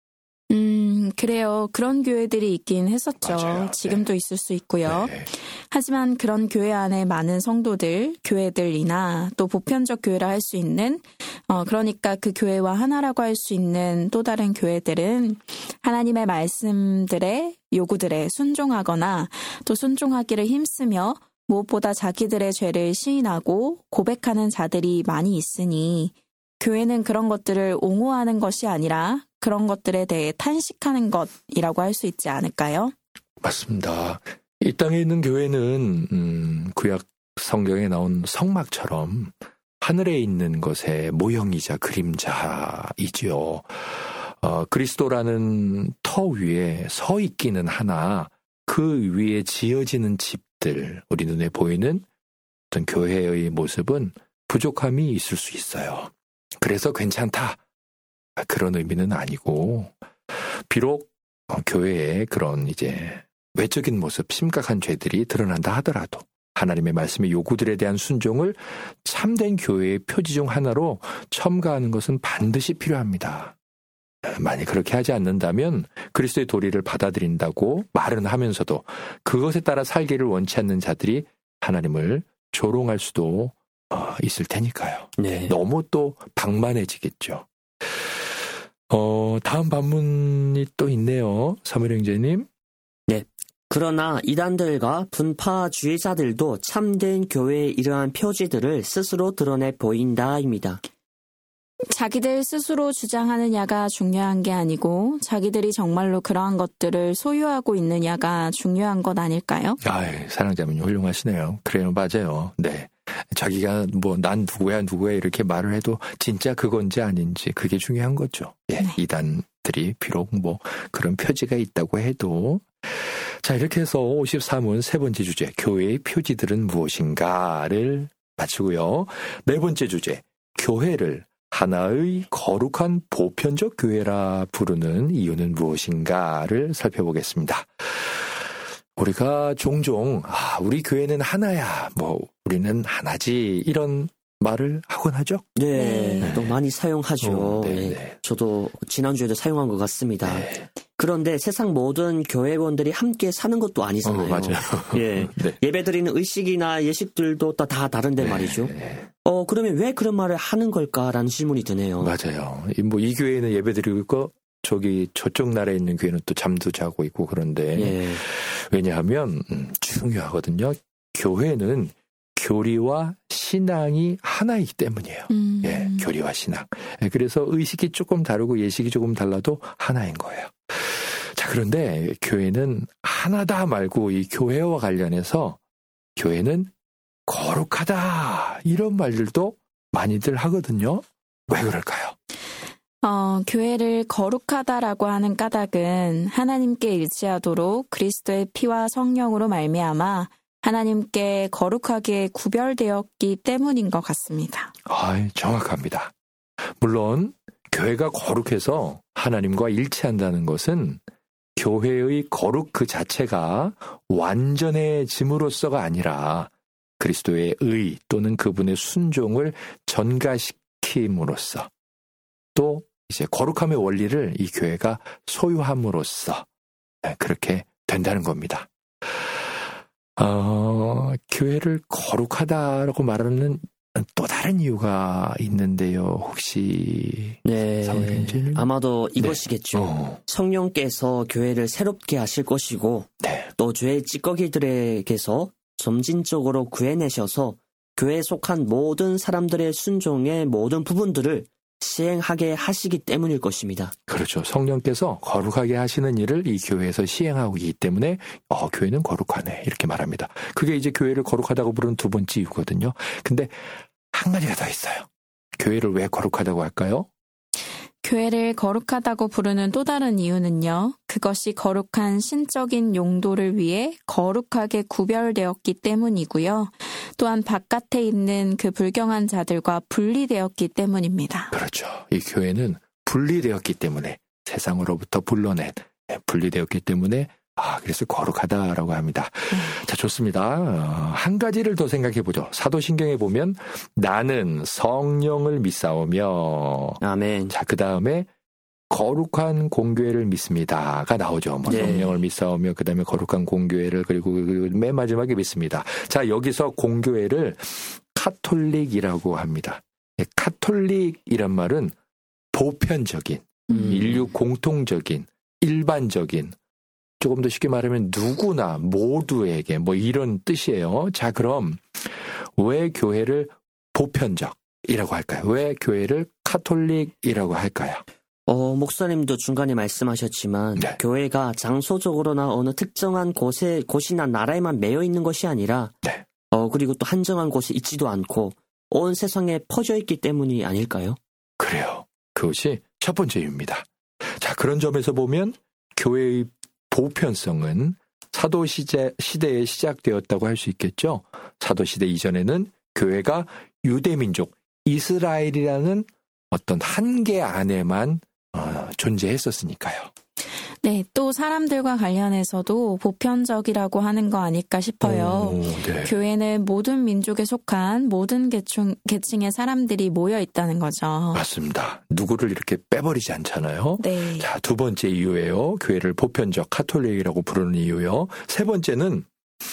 음, 그래요. 그런 교회들이 있긴 했었죠. 맞아요. 지금도 네. 있을 수 있고요. 네. 하지만 그런 교회 안에 많은 성도들, 교회들이나 또 보편적 교회라 할 수 있는, 어, 그러니까 그 교회와 하나라고 할 수 있는 또 다른 교회들은 하나님의 말씀들의 요구들에 순종하거나 또 순종하기를 힘쓰며 무엇보다 자기들의 죄를 시인하고 고백하는 자들이 많이 있으니 교회는 그런 것들을 옹호하는 것이 아니라 그런 것들에 대해 탄식하는 것이라고 할 수 있지 않을까요? 맞습니다. 이 땅에 있는 교회는 음, 구약 성경에 나온 성막처럼 하늘에 있는 것의 모형이자 그림자이지요. 어, 그리스도라는 터 위에 서 있기는 하나 그 위에 지어지는 집들, 우리 눈에 보이는 어떤 교회의 모습은 부족함이 있을 수 있어요. 그래서 괜찮다. 그런 의미는 아니고, 비록 교회에 그런 이제 외적인 모습, 심각한 죄들이 드러난다 하더라도 하나님의 말씀의 요구들에 대한 순종을 참된 교회의 표지 중 하나로 첨가하는 것은 반드시 필요합니다. 만약 그렇게 하지 않는다면 그리스도의 도리를 받아들인다고 말은 하면서도 그것에 따라 살기를 원치 않는 자들이 하나님을 조롱할 수도 있을 테니까요. 네. 너무 또 방만해지겠죠. 어, 다음 반문이 또 있네요. 사무엘 형제님. 네. 그러나 이단들과 분파주의자들도 참된 교회의 이러한 표지들을 스스로 드러내 보인다입니다. 자기들 스스로 주장하느냐가 중요한 게 아니고 자기들이 정말로 그러한 것들을 소유하고 있느냐가 중요한 것 아닐까요? 아, 사랑자분이 훌륭하시네요. 그래요, 맞아요. 네. 자기가 뭐 난 누구야 누구야 이렇게 말을 해도 진짜 그건지 아닌지 그게 중요한 거죠. 예, 네. 이단들이 비록 뭐 그런 표지가 있다고 해도 자, 이렇게 해서 오십삼 문 세 번째 주제 교회의 표지들은 무엇인가를 마치고요. 네 번째 주제 교회를 하나의 거룩한 보편적 교회라 부르는 이유는 무엇인가를 살펴보겠습니다. 우리가 종종 아, 우리 교회는 하나야, 뭐 우리는 하나지 이런 말을 하곤 하죠. 네, 네. 또 많이 사용하죠. 어, 네, 네. 네. 저도 지난주에도 사용한 것 같습니다. 네. 그런데 세상 모든 교회원들이 함께 사는 것도 아니잖아요. 어, 맞아요. 예, 네. 예배드리는 의식이나 예식들도 다, 다 다른데 네, 말이죠. 네. 어, 그러면 왜 그런 말을 하는 걸까라는 질문이 드네요. 맞아요. 뭐 이 교회는 예배드리고 있고 저기 저쪽 나라에 있는 교회는 또 잠도 자고 있고 그런데 예. 왜냐하면 음, 중요하거든요. 교회는 교리와 신앙이 하나이기 때문이에요. 음. 예, 교리와 신앙. 예, 그래서 의식이 조금 다르고 예식이 조금 달라도 하나인 거예요. 자, 그런데 교회는 하나다 말고 이 교회와 관련해서 교회는 거룩하다 이런 말들도 많이들 하거든요. 왜 그럴까요? 어, 교회를 거룩하다라고 하는 까닭은 하나님께 일치하도록 그리스도의 피와 성령으로 말미암아 하나님께 거룩하게 구별되었기 때문인 것 같습니다. 아, 정확합니다. 물론 교회가 거룩해서 하나님과 일치한다는 것은 교회의 거룩 그 자체가 완전해짐으로써가 아니라 그리스도의 의 또는 그분의 순종을 전가시킴으로써 또 이제 거룩함의 원리를 이 교회가 소유함으로써 그렇게 된다는 겁니다. 어, 교회를 거룩하다라고 말하는 또 다른 이유가 있는데요. 혹시 네, 아마도 이것이겠죠. 네. 어. 성령께서 교회를 새롭게 하실 것이고 네. 또 죄의 찌꺼기들에게서 점진적으로 구해내셔서 교회에 속한 모든 사람들의 순종의 모든 부분들을 시행하게 하시기 때문일 것입니다. 그렇죠. 성령께서 거룩하게 하시는 일을 이 교회에서 시행하고 있기 때문에 어, 교회는 거룩하네 이렇게 말합니다. 그게 이제 교회를 거룩하다고 부르는 두 번째 이유거든요. 근데 한 가지가 더 있어요. 교회를 왜 거룩하다고 할까요? 교회를 거룩하다고 부르는 또 다른 이유는요. 그것이 거룩한 신적인 용도를 위해 거룩하게 구별되었기 때문이고요. 또한 바깥에 있는 그 불경한 자들과 분리되었기 때문입니다. 그렇죠. 이 교회는 분리되었기 때문에 세상으로부터 불러낸 분리되었기 때문에 아 그래서 거룩하다라고 합니다. 음. 자 좋습니다. 어, 한 가지를 더 생각해보죠. 사도신경에 보면 나는 성령을 믿사오며 아멘. 자 그 다음에 거룩한 공교회를 믿습니다가 나오죠. 뭐 네. 성령을 믿사오며 그 다음에 거룩한 공교회를 그리고 맨 마지막에 믿습니다. 자 여기서 공교회를 카톨릭이라고 합니다. 네, 카톨릭이란 말은 보편적인 음. 인류 공통적인 일반적인 조금 더 쉽게 말하면 누구나 모두에게 뭐 이런 뜻이에요. 자 그럼 왜 교회를 보편적이라고 할까요? 왜 교회를 카톨릭이라고 할까요? 어, 목사님도 중간에 말씀하셨지만 네. 교회가 장소적으로나 어느 특정한 곳에 곳이나 나라에만 매여 있는 것이 아니라 네. 어, 그리고 또 한정한 곳에 있지도 않고 온 세상에 퍼져 있기 때문이 아닐까요? 그래요. 그것이 첫 번째 이유입니다. 자 그런 점에서 보면 교회의 보편성은 사도시대, 시대에 시작되었다고 할 수 있겠죠. 사도시대 이전에는 교회가 유대민족, 이스라엘이라는 어떤 한계 안에만 어, 존재했었으니까요. 네, 또 사람들과 관련해서도 보편적이라고 하는 거 아닐까 싶어요. 오, 네. 교회는 모든 민족에 속한 모든 계층, 계층의 사람들이 모여 있다는 거죠. 맞습니다. 누구를 이렇게 빼버리지 않잖아요. 네. 자, 두 번째 이유예요. 교회를 보편적 카톨릭이라고 부르는 이유요. 세 번째는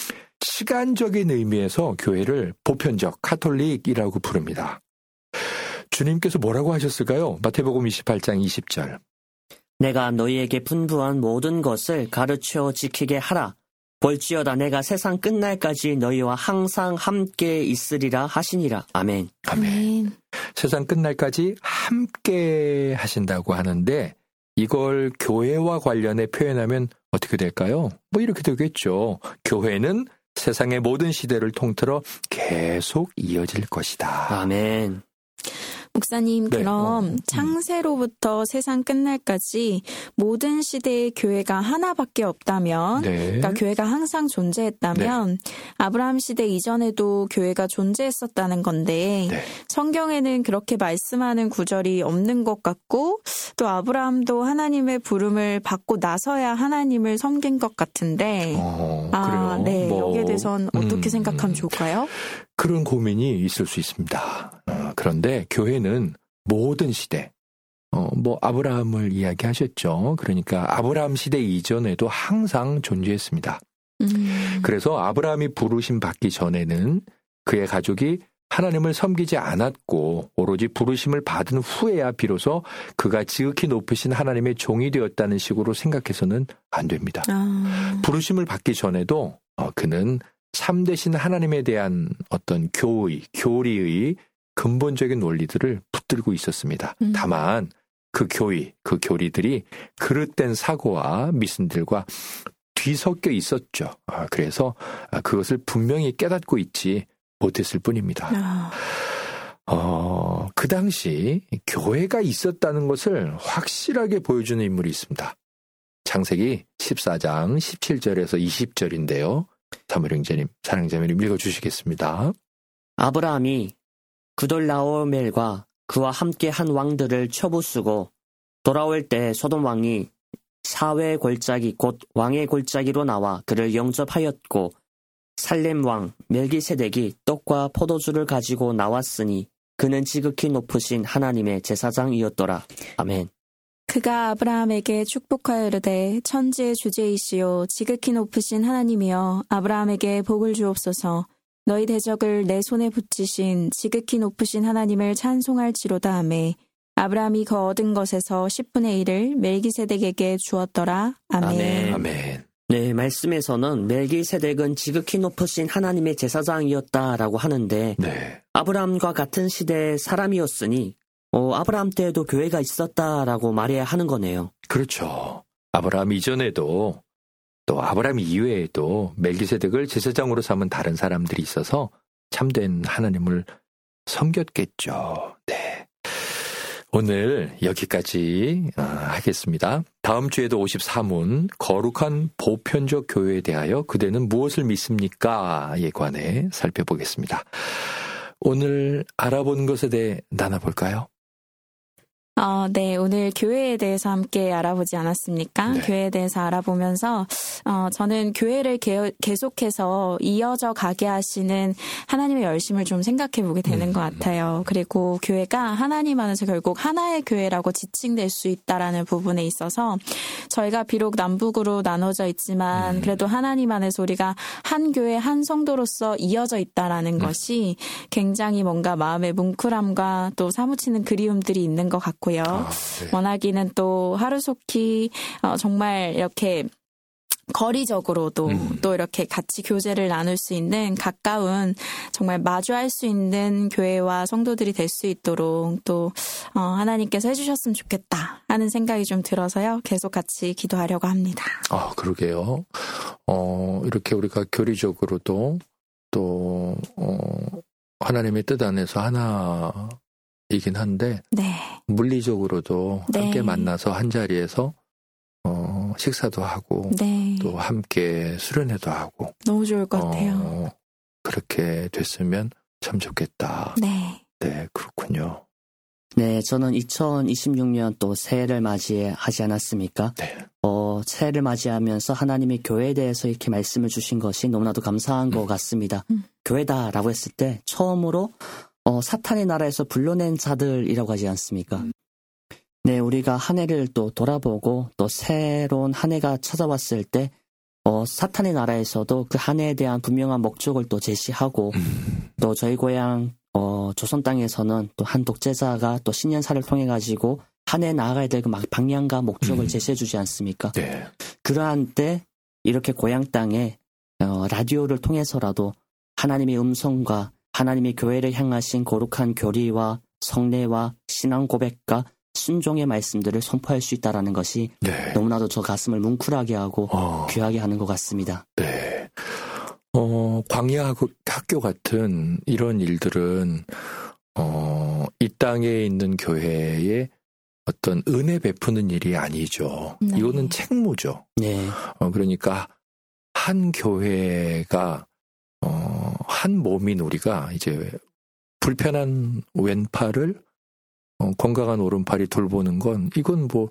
시간적인 의미에서 교회를 보편적 카톨릭이라고 부릅니다. 주님께서 뭐라고 하셨을까요? 마태복음 이십팔 장 이십 절. 내가 너희에게 분부한 모든 것을 가르쳐 지키게 하라. 볼지어다 내가 세상 끝날까지 너희와 항상 함께 있으리라 하시니라. 아멘. 아멘. 아멘. 세상 끝날까지 함께 하신다고 하는데 이걸 교회와 관련해 표현하면 어떻게 될까요? 뭐 이렇게 되겠죠. 교회는 세상의 모든 시대를 통틀어 계속 이어질 것이다. 아멘. 목사님, 네, 그럼 어, 음. 창세로부터 세상 끝날까지 모든 시대의 교회가 하나밖에 없다면, 네. 그러니까 교회가 항상 존재했다면, 아브라함 시대 이전에도 교회가 존재했었다는 건데, 네. 성경에는 그렇게 말씀하는 구절이 없는 것 같고, 또 아브라함도 하나님의 부름을 받고 나서야 하나님을 섬긴 것 같은데, 어, 아, 그래요. 네, 뭐, 여기에 대해서는 어떻게 음, 생각하면 좋을까요? 그런 고민이 있을 수 있습니다. 어, 그런데 교회는 모든 시대, 어, 뭐 아브라함을 이야기하셨죠. 그러니까 아브라함 시대 이전에도 항상 존재했습니다. 음. 그래서 아브라함이 부르심 받기 전에는 그의 가족이 하나님을 섬기지 않았고 오로지 부르심을 받은 후에야 비로소 그가 지극히 높으신 하나님의 종이 되었다는 식으로 생각해서는 안 됩니다. 아. 부르심을 받기 전에도 어, 그는 참되신 하나님에 대한 어떤 교의, 교리의 근본적인 원리들을 붙들고 있었습니다. 음. 다만 그 교의, 그 교리들이 그릇된 사고와 미신들과 뒤섞여 있었죠. 아, 그래서 그것을 분명히 깨닫고 있지 못했을 뿐입니다. 아. 어, 그 당시 교회가 있었다는 것을 확실하게 보여주는 인물이 있습니다. 창세기 십사 장 십칠 절에서 이십 절인데요. 사무엘 형제님, 사랑 자매님 읽어주시겠습니다. 아브라함이 그돌라오멜과 그와 함께 한 왕들을 쳐부수고 돌아올 때 소돔 왕이 사회 골짜기 곧 왕의 골짜기로 나와 그를 영접하였고 살렘 왕 멜기세덱이 떡과 포도주를 가지고 나왔으니 그는 지극히 높으신 하나님의 제사장이었더라. 아멘. 그가 아브라함에게 축복하여 이르되 천지의 주제이시오 지극히 높으신 하나님이여 아브라함에게 복을 주옵소서. 너희 대적을 내 손에 붙이신 지극히 높으신 하나님을 찬송할지로다 하매 아브라함이 그 얻은 것에서 십분의 일을 멜기세덱에게 주었더라. 아멘. 아멘. 아멘. 네, 말씀에서는 멜기세덱은 지극히 높으신 하나님의 제사장이었다라고 하는데 네. 아브라함과 같은 시대의 사람이었으니 어, 아브라함 때에도 교회가 있었다라고 말해야 하는 거네요. 그렇죠. 아브라함 이전에도 또 아브라함 이외에도 멜기세덱을 제사장으로 삼은 다른 사람들이 있어서 참된 하나님을 섬겼겠죠. 네. 오늘 여기까지 하겠습니다. 다음 주에도 오십사 문 거룩한 보편적 교회에 대하여 그대는 무엇을 믿습니까?에 관해 살펴보겠습니다. 오늘 알아본 것에 대해 나눠볼까요? 어, 네, 오늘 교회에 대해서 함께 알아보지 않았습니까? 네. 교회에 대해서 알아보면서 어, 저는 교회를 개, 계속해서 이어져 가게 하시는 하나님의 열심을 좀 생각해 보게 되는 음. 것 같아요. 그리고 교회가 하나님 안에서 결국 하나의 교회라고 지칭될 수 있다라는 부분에 있어서 저희가 비록 남북으로 나눠져 있지만 음. 그래도 하나님 안에서 우리가 한 교회 한 성도로서 이어져 있다라는 음. 것이 굉장히 뭔가 마음의 뭉클함과 또 사무치는 그리움들이 있는 것 같고요. 아, 네. 원하기는 또 하루속히 어, 정말 이렇게 거리적으로도 음. 또 이렇게 같이 교제를 나눌 수 있는 가까운 정말 마주할 수 있는 교회와 성도들이 될 수 있도록 또 어, 하나님께서 해주셨으면 좋겠다 하는 생각이 좀 들어서요. 계속 같이 기도하려고 합니다. 아, 그러게요. 어, 이렇게 우리가 교리적으로도 또 어, 하나님의 뜻 안에서 하나이긴 한데 네. 물리적으로도 네. 함께 만나서 한 자리에서 어, 식사도 하고 네. 또 함께 수련회도 하고 너무 좋을 것 같아요. 어, 그렇게 됐으면 참 좋겠다. 네. 네, 그렇군요. 네, 저는 이천이십육 년 또 새해를 맞이하지 않았습니까? 네. 어, 새해를 맞이하면서 하나님이 교회에 대해서 이렇게 말씀을 주신 것이 너무나도 감사한 음. 것 같습니다. 음. 교회다라고 했을 때 처음으로 어, 사탄의 나라에서 불러낸 자들이라고 하지 않습니까? 음. 네, 우리가 한 해를 또 돌아보고 또 새로운 한 해가 찾아왔을 때 어, 사탄의 나라에서도 그 한 해에 대한 분명한 목적을 또 제시하고 음. 또 저희 고향 어, 조선 땅에서는 또 한 독재자가 또 신년사를 통해 가지고 한 해 나아가야 될 그 방향과 목적을 음. 제시해 주지 않습니까? 네. 그러한 때 이렇게 고향 땅에 어, 라디오를 통해서라도 하나님의 음성과 하나님의 교회를 향하신 거룩한 교리와 성례와 신앙 고백과 순종의 말씀들을 선포할 수 있다는 것이 네. 너무나도 저 가슴을 뭉클하게 하고 어. 귀하게 하는 것 같습니다. 네. 어, 광야 학교 같은 이런 일들은, 어, 이 땅에 있는 교회에 어떤 은혜 베푸는 일이 아니죠. 네. 이거는 책무죠. 네. 어, 그러니까 한 교회가, 어, 한 몸인 우리가 이제 불편한 왼팔을 어, 건강한 오른팔이 돌보는 건 이건 뭐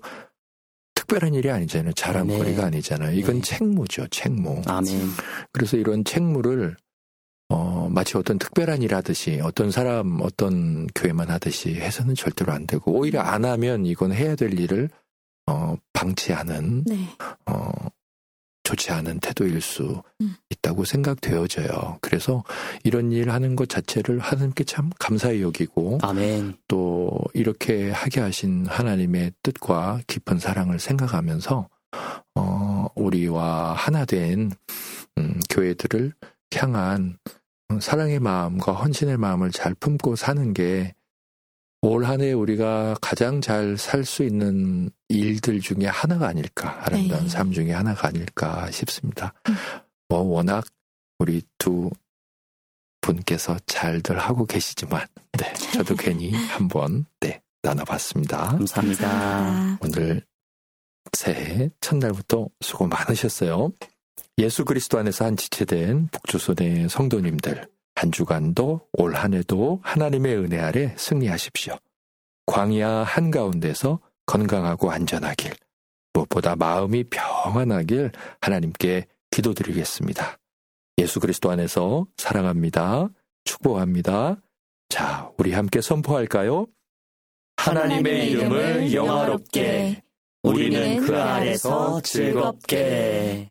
특별한 일이 아니잖아요. 자랑거리가 네. 아니잖아요. 이건 네. 책무죠. 책무. 아멘. 그래서 이런 책무를 어, 마치 어떤 특별한 일 하듯이 어떤 사람 어떤 교회만 하듯이 해서는 절대로 안 되고 오히려 안 하면 이건 해야 될 일을 어, 방치하는 네. 어, 좋지 않은 태도일 수 음. 있다고 생각되어져요. 그래서 이런 일 하는 것 자체를 하나님께 참 감사히 여기고 아멘. 또 이렇게 하게 하신 하나님의 뜻과 깊은 사랑을 생각하면서 어, 우리와 하나 된 음, 교회들을 향한 사랑의 마음과 헌신의 마음을 잘 품고 사는 게 올 한 해 우리가 가장 잘 살 수 있는 일들 중에 하나가 아닐까, 아름다운 네. 삶 중에 하나가 아닐까 싶습니다. 음. 뭐 워낙 우리 두 분께서 잘들 하고 계시지만, 네, 저도 괜히 한번 네 나눠봤습니다. 감사합니다. 아, 오늘 새해 첫날부터 수고 많으셨어요. 예수 그리스도 안에서 한 지체된 북조선의 성도님들, 한 주간도 올 한 해도 하나님의 은혜 아래 승리하십시오. 광야 한가운데서 건강하고 안전하길, 무엇보다 마음이 평안하길 하나님께 기도드리겠습니다. 예수 그리스도 안에서 사랑합니다. 축복합니다. 자, 우리 함께 선포할까요? 하나님의 이름을 영화롭게, 우리는 그 안에서 즐겁게.